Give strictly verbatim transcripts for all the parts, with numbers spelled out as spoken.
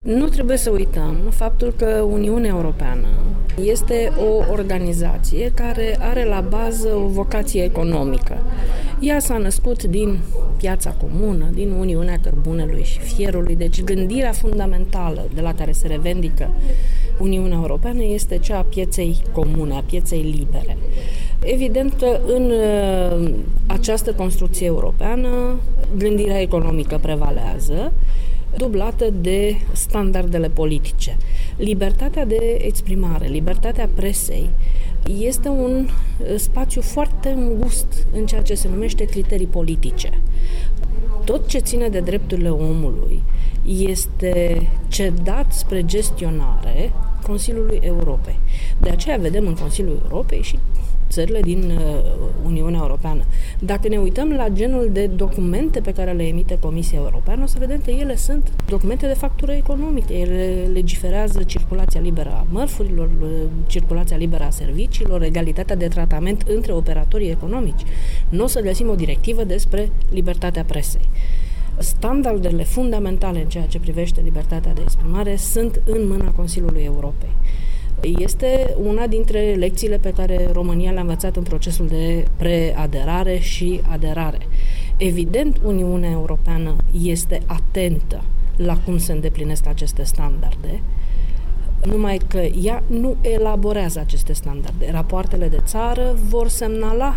Nu trebuie să uităm faptul că Uniunea Europeană este o organizație care are la bază o vocație economică. Ea s-a născut din piața comună, din Uniunea Cărbunelui și Fierului, deci gândirea fundamentală de la care se revendică Uniunea Europeană este cea a pieței comune, a pieței libere. Evident că în această construcție europeană gândirea economică prevalează, dublată de standardele politice. Libertatea de exprimare, libertatea presei este un spațiu foarte îngust în ceea ce se numește criterii politice. Tot ce ține de drepturile omului este cedat spre gestionare Consiliului Europei. De aceea vedem în Consiliul Europei și țările din Uniunea Europeană. Dacă ne uităm la genul de documente pe care le emite Comisia Europeană, o să vedem că ele sunt documente de factură economică. Ele legiferează circulația liberă a mărfurilor, circulația liberă a serviciilor, egalitatea de tratament între operatorii economici. Nu o să găsim o directivă despre libertatea presei. Standardele fundamentale în ceea ce privește libertatea de exprimare sunt în mâna Consiliului Europei. Este una dintre lecțiile pe care România le-a învățat în procesul de preaderare și aderare. Evident, Uniunea Europeană este atentă la cum se îndeplinesc aceste standarde, numai că ea nu elaborează aceste standarde. Rapoartele de țară vor semnala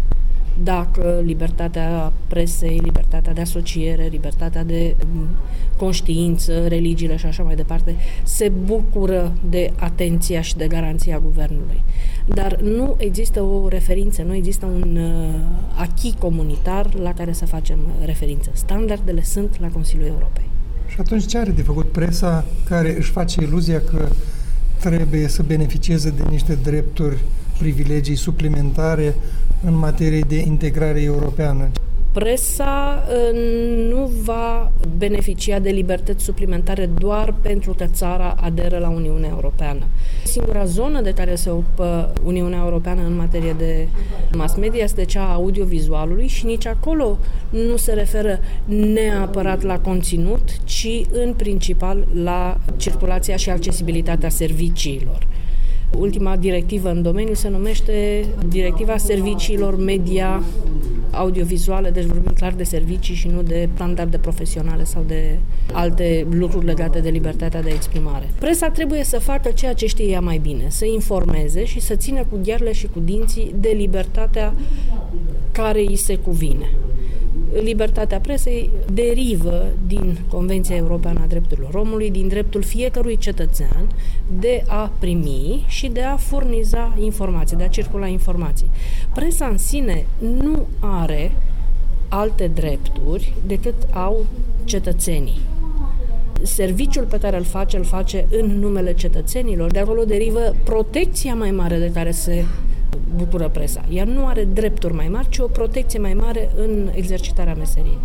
dacă libertatea presei, libertatea de asociere, libertatea de conștiință, religiile și așa mai departe, se bucură de atenția și de garanția guvernului. Dar nu există o referință, nu există un uh, acquis comunitar la care să facem referință. Standardele sunt la Consiliul Europei. Și atunci ce are de făcut presa care își face iluzia că trebuie să beneficieze de niște drepturi, privilegii suplimentare în materie de integrare europeană? Presa nu va beneficia de libertăți suplimentare doar pentru că țara aderă la Uniunea Europeană. Singura zonă de care se ocupă Uniunea Europeană în materie de mass media este cea a audiovizualului și nici acolo nu se referă neapărat la conținut, ci în principal la circulația și accesibilitatea serviciilor. Ultima directivă în domeniu se numește Directiva Serviciilor Media Audiovizuale, deci vorbim clar de servicii și nu de standarde profesionale sau de alte lucruri legate de libertatea de exprimare. Presa trebuie să facă ceea ce știe ea mai bine, să informeze și să țină cu ghearele și cu dinții de libertatea care îi se cuvine. Libertatea presei derivă din Convenția Europeană a Drepturilor Omului, din dreptul fiecărui cetățean de a primi și de a furniza informații, de a circula informații. Presa în sine nu are alte drepturi decât au cetățenii. Serviciul pe care îl face, îl face în numele cetățenilor. De acolo derivă protecția mai mare de care se bucură presa. Ea nu are drepturi mai mari, ci o protecție mai mare în exercitarea meseriei.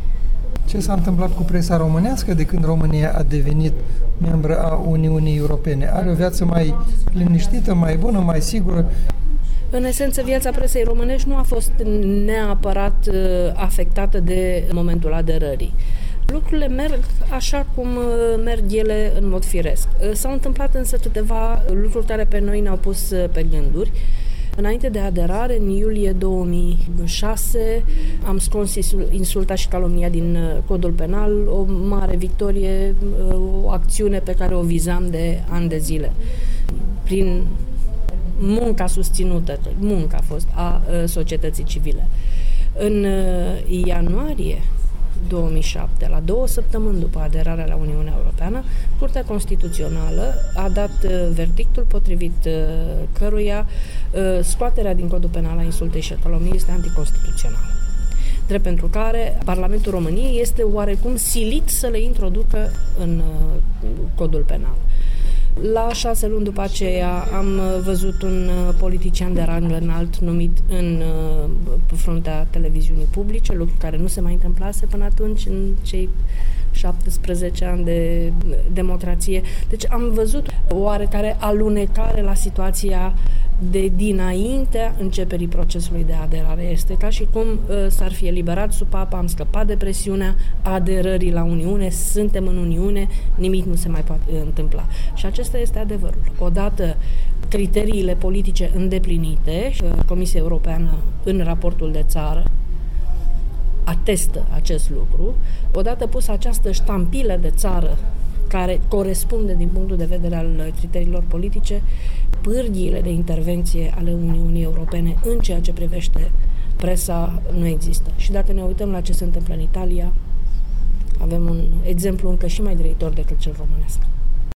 Ce s-a întâmplat cu presa românească de când România a devenit membră a Uniunii Europene? Are o viață mai liniștită, mai bună, mai sigură? În esență, viața presei românești nu a fost neapărat afectată de momentul aderării. Lucrurile merg așa cum merg ele în mod firesc. S-au întâmplat însă câteva lucruri care pe noi ne-au pus pe gânduri. Înainte de aderare, în iulie două mii șase, am scos insulta și calomnia din Codul Penal, o mare victorie, o acțiune pe care o vizam de ani de zile. Prin munca susținută, munca a fost a societății civile. În ianuarie două mii șapte, la două săptămâni după aderarea la Uniunea Europeană, Curtea Constituțională a dat verdictul potrivit căruia scoaterea din Codul Penal a insultei și calomniei este anticonstituțională. Drept pentru care Parlamentul României este oarecum silit să le introducă în Codul Penal. La șase luni după aceea am văzut un politician de rang înalt numit în fruntea televiziunii publice, lucru care nu se mai întâmplase până atunci în cei șaptesprezece ani de democrație. Deci am văzut o oarecare alunecare la situația de dinaintea începerii procesului de aderare. Este ca și cum uh, s-ar fi eliberat supapa, am scăpat de presiunea aderării la Uniune, suntem în Uniune, nimic nu se mai poate întâmpla. Și acesta este adevărul. Odată criteriile politice îndeplinite, uh, Comisia Europeană în raportul de țară atestă acest lucru, odată pusă această ștampilă de țară care corespunde din punctul de vedere al criteriilor politice, pârghiile de intervenție ale Uniunii Europene în ceea ce privește presa nu există. Și dacă ne uităm la ce se întâmplă în Italia, avem un exemplu încă și mai grăitor decât cel românesc.